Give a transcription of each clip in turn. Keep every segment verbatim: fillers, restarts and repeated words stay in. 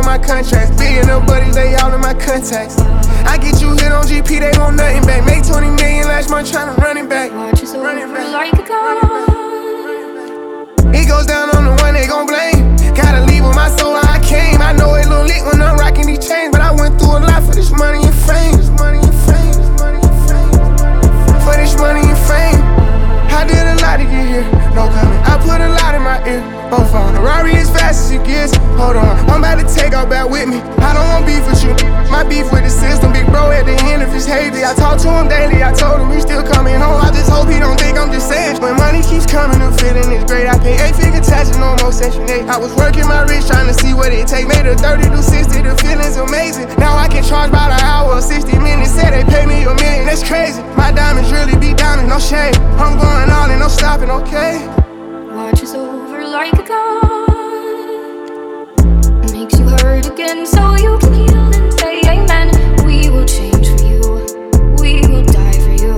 my contracts. Billion of buddies, they all in my contacts. I get you hit on G P, they want nothing back. Make twenty million last month tryna run it back. Watch us over like a god. It goes down on the one they gon' blame. Gotta leave with my soul how I came. I know it look lit when I'm rocking these chains, but I went through a lot for this money and fame. This money and fame. This money and fame. For this money and fame. I did a lot to get here. No comment. I put a lot in my ear. Both on the Rari as fast as it gets. Hold on, I'm about to take off back with me. I don't want beef with you. My beef with the system. Big bro at the end if it's hazy. I talk to him daily. I told him he still coming home. I just hope he don't think I'm just saying. When money keeps coming, the feeling is great. I pay eight figure taxes, no more section eight. I was working my wrist trying to see what it take. Made a thirty to sixty, the feeling's amazing. Now I can charge by the hour or sixty minutes. Say they pay me a million, that's crazy. My diamonds really be diamonds, no shade. I'm going all in, no stopping, okay? Watch us over like a god. Makes you hurt again so you can heal and say amen. We will change for you. We will die for you.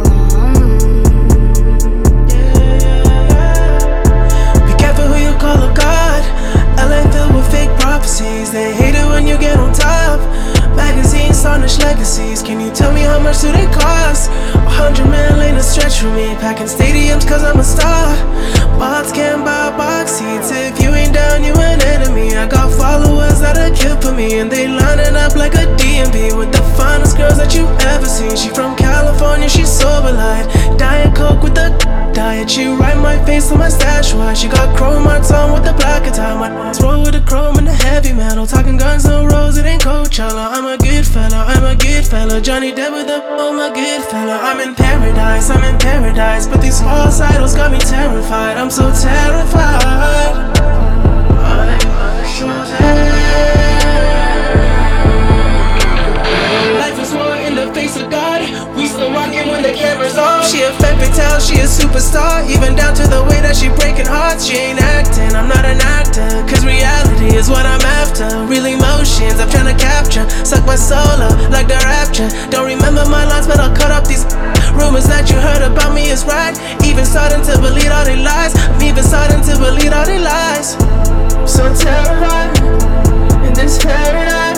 Yeah. Be careful who you call a god. L A filled with fake prophecies. They hate it when you get on top. Magazines tarnish legacies. Can you tell me how much do they cost? A hundred mil ain't a stretch for me. Packing stadiums cause I'm a star. Bots can't buy box seats. If you ain't down, you an enemy. I got followers that'll kill for me, and they lining up like a D M V with the finest girls that you ever seen. She from California, she sober light. Diet Coke with the diet. She write my face on my stash white. She got chrome marks on with the black attire. My roll with the chrome and the heavy metal. Talking guns, no rose, it ain't Coachella. I'm a good fella, I'm a good fella. Johnny Depp with the oh my good fella. I'm in paradise, I'm in paradise. But these false idols got me terrified. I'm so terrified. I'm so terrified. Life is war in the face of God. We still rockin' when the camera's on. She a femme fatale, she a superstar. Even down to the way that she breaking hearts. She ain't acting, I'm not an actor. Cause reality is what I'm after. Real emotions I'm trying to capture. Suck my soul up like the rapture. Don't remember my lines, but I'll cut up these rumors that you heard about me is right. Even starting to believe all they lies. I'm even starting to believe all they lies. I'm so terrified in this paradise.